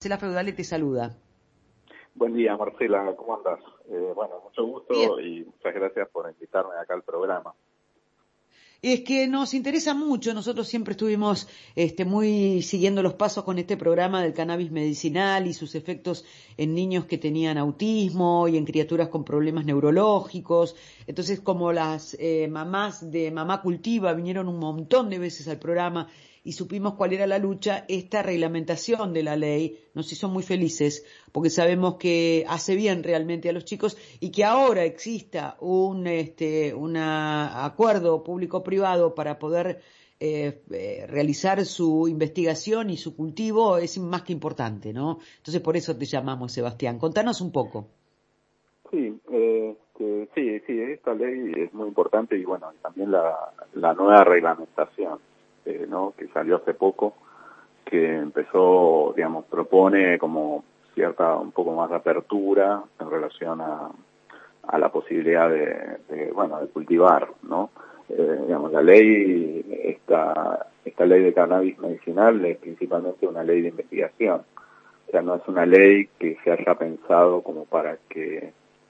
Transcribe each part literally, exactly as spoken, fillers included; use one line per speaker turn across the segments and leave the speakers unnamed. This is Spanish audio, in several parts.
Marcela Feudale te saluda.
Buen día, Marcela, ¿cómo andas? Eh, bueno, mucho gusto
Bien.
Y muchas gracias por invitarme acá al programa.
Es que nos interesa mucho, nosotros siempre estuvimos este, muy siguiendo los pasos con este programa del cannabis medicinal y sus efectos en niños que tenían autismo y en criaturas con problemas neurológicos. Entonces, como las eh, mamás de Mamá Cultiva vinieron un montón de veces al programa y supimos cuál era la lucha, esta reglamentación de la ley nos hizo muy felices, porque sabemos que hace bien realmente a los chicos y que ahora exista un este un acuerdo público-privado para poder eh, eh, realizar su investigación y su cultivo es más que importante, ¿no? Entonces por eso te llamamos, Sebastián. Contanos un poco.
Sí, eh, que, sí, sí, esta ley es muy importante y bueno, también la, la nueva reglamentación, eh, ¿no? Que salió hace poco, que empezó, digamos, propone como cierta, un poco más de apertura en relación a, a la posibilidad de, de, bueno, de cultivar, ¿no? Eh, digamos, la ley, esta, esta ley de cannabis medicinal es principalmente una ley de investigación. O sea, no es una ley que se haya pensado como para que,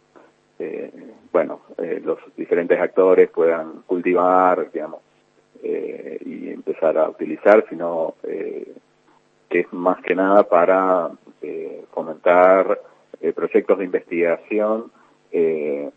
eh, bueno, eh, los diferentes actores puedan cultivar, digamos, eh, y empezar a utilizar, sino eh, que es más que nada para eh, fomentar eh, proyectos de investigación eh,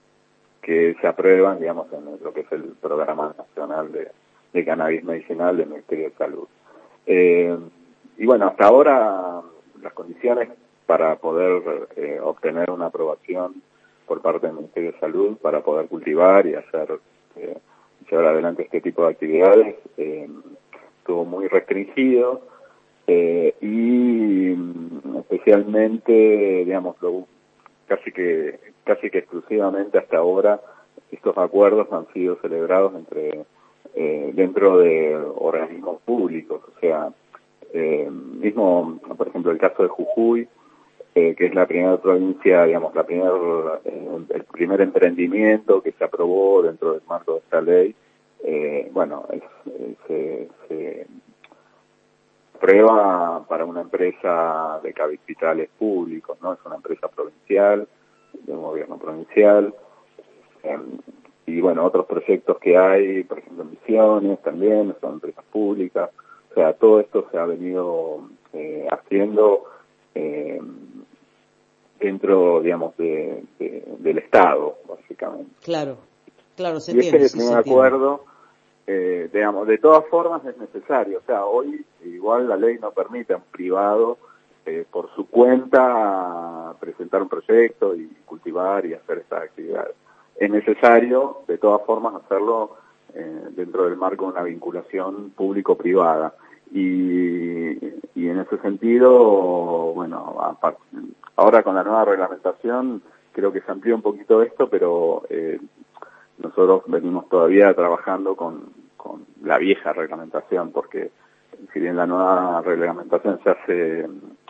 que se aprueban, digamos, en lo que es el Programa Nacional de, de Cannabis Medicinal del Ministerio de Salud. Eh, y bueno, hasta ahora las condiciones para poder eh, obtener una aprobación por parte del Ministerio de Salud para poder cultivar y hacer eh, llevar adelante este tipo de actividades eh, estuvo muy restringido eh, y especialmente, digamos, lo, casi que casi que exclusivamente hasta ahora estos acuerdos han sido celebrados entre eh, dentro de organismos públicos, o sea, eh, mismo, por ejemplo, el caso de Jujuy, eh, que es la primera provincia, digamos, la primer, eh, el primer emprendimiento que se aprobó dentro del marco de esta ley, eh, bueno, es, es, se, se aprueba para una empresa de capitales públicos, ¿no? Es una empresa provincial, de un gobierno provincial, eh, y bueno, otros proyectos que hay, por ejemplo, Misiones también, son empresas públicas, o sea, todo esto se ha venido eh, haciendo eh, dentro, digamos, de, de, del Estado, básicamente.
Claro, claro, se
Y este
entiende,
es el
sí se
primer
entiende.
acuerdo, eh, digamos, de todas formas es necesario, o sea, hoy igual la ley no permite a un privado eh, por su cuenta presentar un proyecto y cultivar y hacer estas actividades. Es necesario, de todas formas, hacerlo eh, dentro del marco de una vinculación público-privada. Y, y en ese sentido, bueno, aparte, ahora con la nueva reglamentación creo que se amplió un poquito esto, pero eh, nosotros venimos todavía trabajando con, con la vieja reglamentación, porque si bien la nueva reglamentación ya se,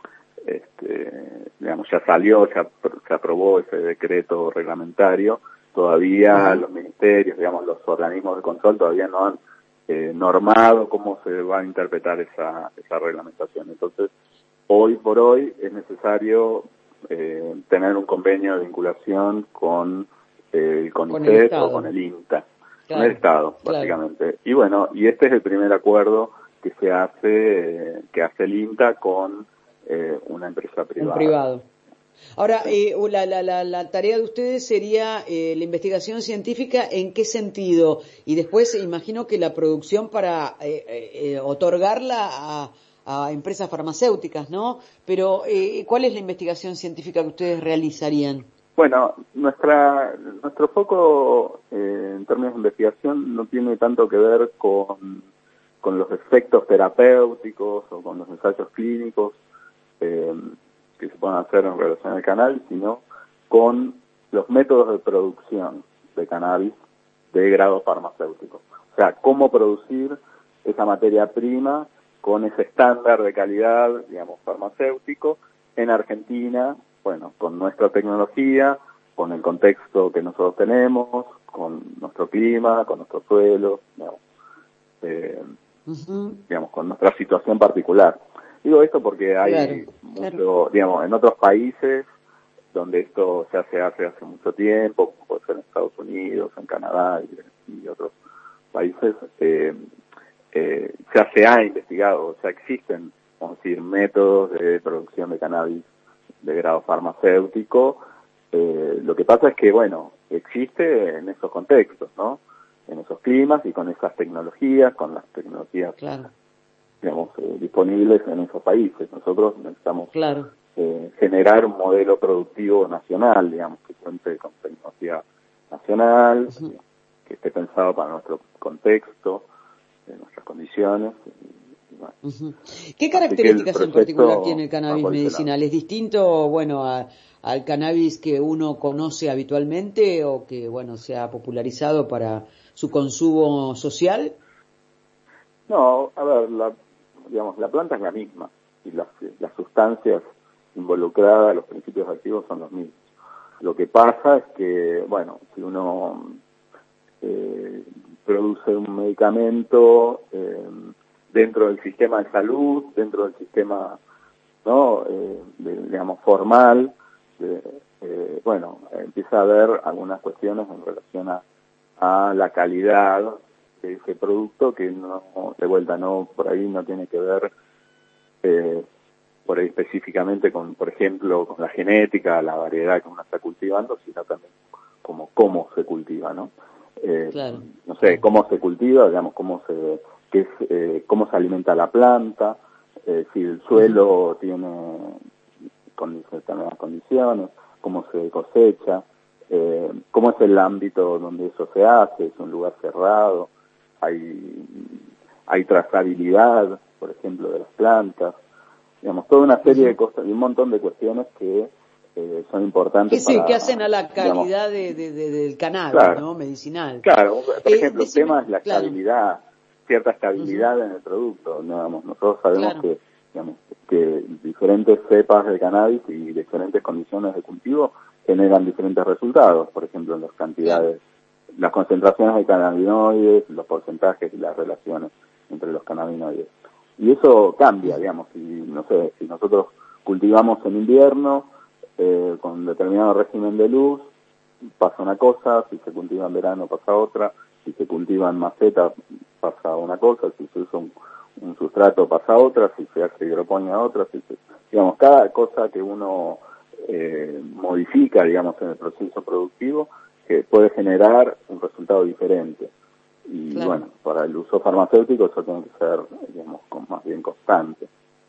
este, digamos, ya salió, ya se aprobó ese decreto reglamentario, todavía uh-huh. los ministerios, digamos, los organismos de control todavía no han eh, normado cómo se va a interpretar esa, esa reglamentación. Entonces, hoy por hoy es necesario eh, tener un convenio de vinculación con eh, el CONICET o con el INTA, claro, con el Estado, básicamente. Claro. Y bueno, y este es el primer acuerdo que se hace, eh, que hace el INTA con eh, una empresa privada.
Un privado. Ahora, eh, la, la, la, la tarea de ustedes sería eh, la investigación científica, ¿en qué sentido? Y después imagino que la producción para eh, eh, otorgarla a, a empresas farmacéuticas, ¿no? Pero, eh, ¿cuál es la investigación científica que ustedes realizarían?
Bueno, nuestra nuestro foco eh, en términos de investigación no tiene tanto que ver con, con los efectos terapéuticos o con los ensayos clínicos eh, que se pueden hacer en relación al cannabis, sino con los métodos de producción de cannabis de grado farmacéutico. O sea, cómo producir esa materia prima con ese estándar de calidad, digamos, farmacéutico en Argentina, bueno, con nuestra tecnología, con el contexto que nosotros tenemos, con nuestro clima, con nuestro suelo, digamos, eh, uh-huh. digamos, con nuestra situación particular. Digo esto porque hay
Claro,
mucho,
claro.
digamos, en otros países donde esto ya se hace hace mucho tiempo, como puede ser en Estados Unidos, en Canadá y, y otros países, eh, eh, ya se ha investigado, ya existen, vamos a decir, métodos de producción de cannabis de grado farmacéutico. Eh, lo que pasa es que, bueno, existe en esos contextos, ¿no? En esos climas y con esas tecnologías, con las tecnologías,
Claro,
digamos, eh, disponibles en esos países. Nosotros necesitamos
claro.
eh, generar un modelo productivo nacional, digamos, que cuente con tecnología nacional,
Ujú,
digamos, que esté pensado para nuestro contexto, eh, nuestras condiciones. Y, y bueno.
ujú. ¿Qué
Así que el
características en particular
proyecto
tiene el
va
cannabis
por ese lado.
medicinal? ¿Es distinto, bueno, a- al cannabis que uno conoce habitualmente o que, bueno, se ha popularizado para su consumo social?
No, a ver, la, digamos, la planta es la misma y las, las sustancias involucradas, los principios activos son los mismos. Lo que pasa es que, bueno, si uno eh, produce un medicamento eh, dentro del sistema de salud, dentro del sistema, ¿no? Eh, de, digamos, formal, de, eh, bueno, empieza a haber algunas cuestiones en relación a, a la calidad de ese producto que no, de vuelta, no, por ahí no tiene que ver eh, por ahí específicamente con, por ejemplo, con la genética, la variedad que uno está cultivando, sino también como cómo se cultiva, ¿no? Eh,
Claro,
no sé,
claro.
cómo se cultiva, digamos, cómo se, qué es, eh, cómo se alimenta la planta, eh, si el
Ujú,
suelo tiene con determinadas condiciones, cómo se cosecha, eh, cómo es el ámbito donde eso se hace, es un lugar cerrado, hay, hay trazabilidad, por ejemplo, de las plantas, digamos, toda una serie de
ujú.
cosas y un montón de cuestiones que eh, son
Que
importantes
sí, que
para,
hacen a la
digamos,
calidad de, de- de- del cannabis,
claro,
¿no? Medicinal.
claro, por
Eh,
ejemplo, el
decime,
tema es la
claro,
estabilidad, cierta
ujú,
estabilidad en el producto, ¿no? Digamos, nosotros sabemos
claro,
que, digamos, que diferentes cepas de cannabis y diferentes condiciones de cultivo generan diferentes resultados, por ejemplo, en las
claro,
cantidades, las concentraciones de cannabinoides, los porcentajes y las relaciones entre los cannabinoides. Y eso cambia,
ujú,
digamos, si, no sé, si nosotros cultivamos en invierno, eh, con determinado régimen de luz, pasa una cosa, si se cultiva en verano pasa otra, si se cultiva en maceta pasa una cosa, si se usa un, un sustrato pasa otra, si se hace hidroponía otra, si se, digamos, cada cosa que uno eh, modifica, digamos, en el proceso productivo, que puede generar un resultado diferente. Y
claro.
bueno, para el uso farmacéutico eso tiene que ser, digamos, con, más bien constante.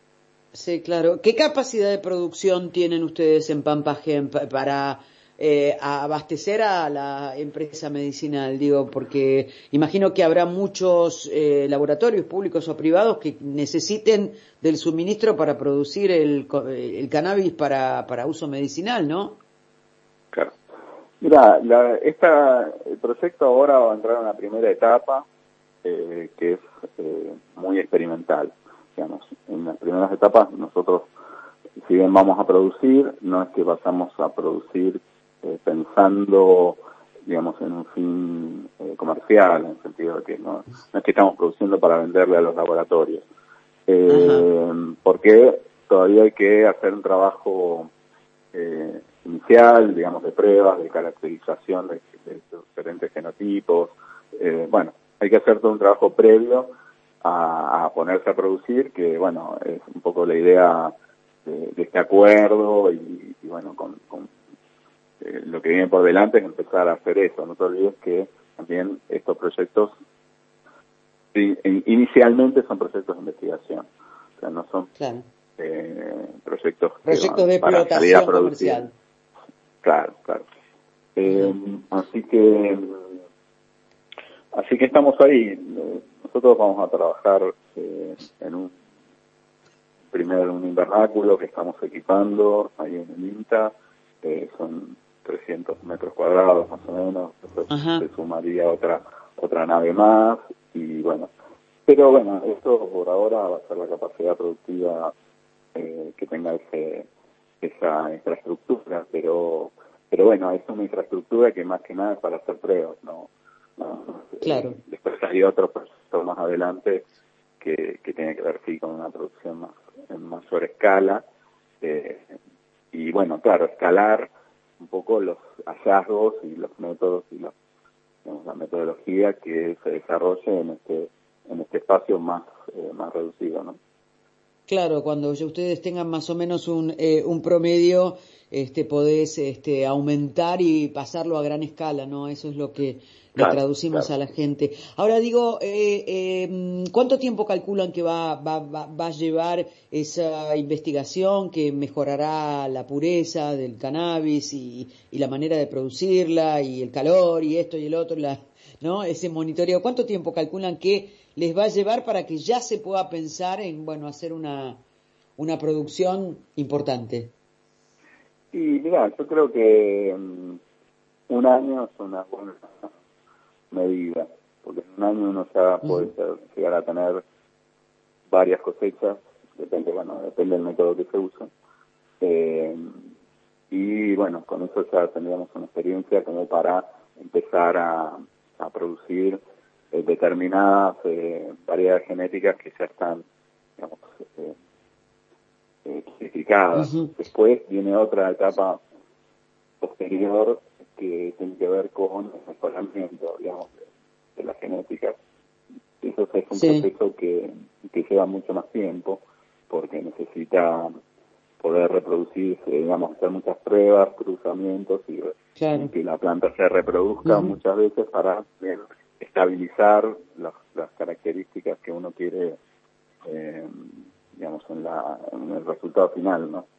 Sí, claro. ¿Qué capacidad de producción tienen ustedes en Pampagen pa- para eh, abastecer a la empresa medicinal? Digo, porque imagino que habrá muchos eh, laboratorios públicos o privados que necesiten del suministro para producir el, co- el cannabis para, para uso medicinal, ¿no?
Claro. Mira, la, esta, el proyecto ahora va a entrar en la primera etapa, eh, que es eh, muy experimental. Digamos, en las primeras etapas nosotros, si bien vamos a producir, no es que vayamos a producir eh, pensando, digamos, en un fin eh, comercial, en el sentido de que no, no es que estamos produciendo para venderle a los laboratorios,
Ajá,
eh, porque todavía hay que hacer un trabajo eh, inicial, digamos, de pruebas, de caracterización de, de diferentes genotipos. Eh, bueno, hay que hacer todo un trabajo previo a, a ponerse a producir, que bueno, es un poco la idea de, de este acuerdo y, y bueno, con, con eh, lo que viene por delante es empezar a hacer eso. No te olvides que también estos proyectos i- inicialmente son proyectos de investigación, o sea, no son
claro.
eh, proyectos que
Proyectos
van
de
para salir a
explotación
producir.
comercial.
Claro, claro. Eh,
Ajá.
así que así que estamos ahí. Eh, Nosotros vamos a trabajar eh, en un primero un invernáculo que estamos equipando ahí en el INTA. Eh, son trescientos metros cuadrados más o menos. Después
Ajá.
se sumaría otra otra nave más y bueno. Pero bueno, esto por ahora va a ser la capacidad productiva eh, que tenga ese, esa infraestructura, pero pero bueno, es una infraestructura que más que nada es para hacer pruebas, ¿no? No, eh,
Claro.
después hay otros proyectos más adelante que, que tienen que ver sí con una producción más, en mayor escala, eh, y bueno, claro, escalar un poco los hallazgos y los métodos y los, digamos, la metodología que se desarrolle en este en este espacio más eh, más reducido, ¿no?
Claro, cuando ya ustedes tengan más o menos un, eh, un promedio, este, podés este, aumentar y pasarlo a gran escala, ¿no? Eso es lo que le
Claro,
traducimos
claro.
a la gente. Ahora digo, eh, eh, ¿cuánto tiempo calculan que va, va, va, va a llevar esa investigación que mejorará la pureza del cannabis y, y la manera de producirla y el calor y esto y el otro, la, ¿no? Ese monitoreo. ¿Cuánto tiempo calculan que les va a llevar para que ya se pueda pensar en, bueno, hacer una, una producción importante?
Y mira, yo creo que um, un año es una buena medida, porque en un año uno ya puede
Uh-huh.
ser, llegar a tener varias cosechas, depende, bueno, depende del método que se use. Eh, y bueno, con eso ya tendríamos una experiencia como para empezar a, a producir eh, determinadas eh, variedades genéticas que ya están, digamos, eh, eh, clasificadas.
Uh-huh.
Después viene otra etapa posterior que tiene que ver con el mejoramiento, digamos, de, de la genética. Eso es un
Sí,
proceso que, que lleva mucho más tiempo porque necesita poder reproducirse, digamos, hacer muchas pruebas, cruzamientos y, y
claro.
que la planta se reproduzca
Uh-huh.
muchas veces para bien, estabilizar las, las características que uno quiere, eh, digamos, en, la, en el resultado final, ¿no?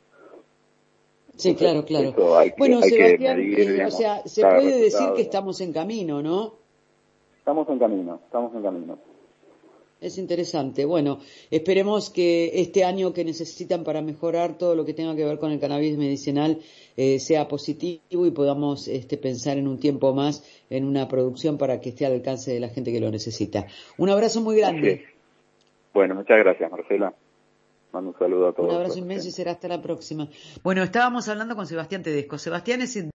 Sí,
Entonces,
claro, claro.
eso hay que,
Bueno,
hay que
Sebastián,
medir,
eh, o
digamos,
sea, se
cada
puede decir
resultado,
que
digamos.
estamos en camino, ¿no?
Estamos en camino, estamos en camino.
Es interesante. Bueno, esperemos que este año que necesitan para mejorar todo lo que tenga que ver con el cannabis medicinal eh, sea positivo y podamos este, pensar en un tiempo más en una producción para que esté al alcance de la gente que lo necesita. Un abrazo muy
Así es.
grande.
Bueno, muchas gracias, Marcela. Mando un saludo a
Un
todos
abrazo
los
inmenso y
oyentes.
será hasta la próxima. Bueno, estábamos hablando con Sebastián Tedesco. Sebastián es